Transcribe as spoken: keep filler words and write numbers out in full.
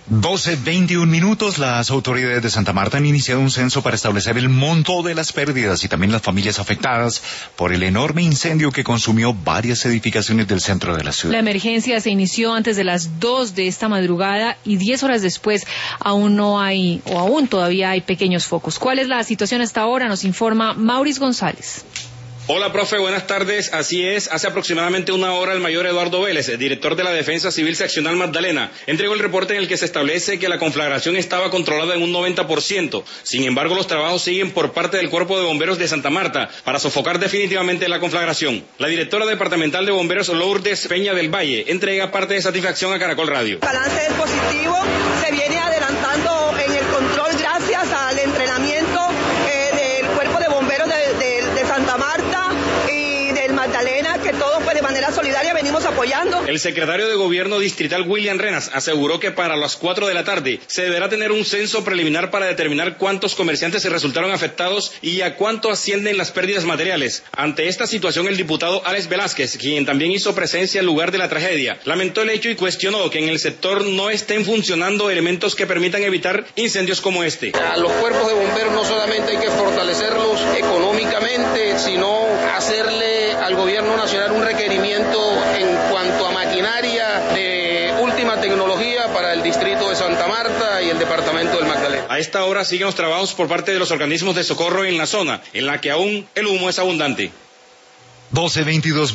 doce veintiún minutos, las autoridades de Santa Marta han iniciado un censo para establecer el monto de las pérdidas y también las familias afectadas por el enorme incendio que consumió varias edificaciones del centro de la ciudad. La emergencia se inició antes de las dos de esta madrugada y diez horas después aún no hay, o aún todavía hay pequeños focos. ¿Cuál es la situación hasta ahora? Nos informa Maurice González. Hola, profe, buenas tardes. Así es, hace aproximadamente una hora el mayor Eduardo Vélez, director de la Defensa Civil Seccional Magdalena, entregó el reporte en el que se establece que la conflagración estaba controlada en un noventa por ciento. Sin embargo, los trabajos siguen por parte del Cuerpo de Bomberos de Santa Marta para sofocar definitivamente la conflagración. La directora departamental de bomberos, Lourdes Peña del Valle, entrega parte de satisfacción a Caracol Radio. El balance es positivo, se viene adelantando en el control gracias al entrenamiento eh, del Cuerpo de Bomberos de, de, de Santa Marta y del Magdalena, que todos pues de manera solidaria venimos apoyando. El secretario de Gobierno distrital, William Renas, aseguró que para las cuatro de la tarde se deberá tener un censo preliminar para determinar cuántos comerciantes se resultaron afectados y a cuánto ascienden las pérdidas materiales. Ante esta situación, el diputado Alex Velázquez, quien también hizo presencia al lugar de la tragedia, lamentó el hecho y cuestionó que en el sector no estén funcionando elementos que permitan evitar incendios como este. A los cuerpos de bomberos no solamente hay que fortalecerlos económicamente, sino hacerle al gobierno nacional un requerimiento en cuanto a maquinaria de última tecnología para el distrito de Santa Marta y el departamento del Magdalena. A esta hora siguen los trabajos por parte de los organismos de socorro en la zona, en la que aún el humo es abundante. doce veintidós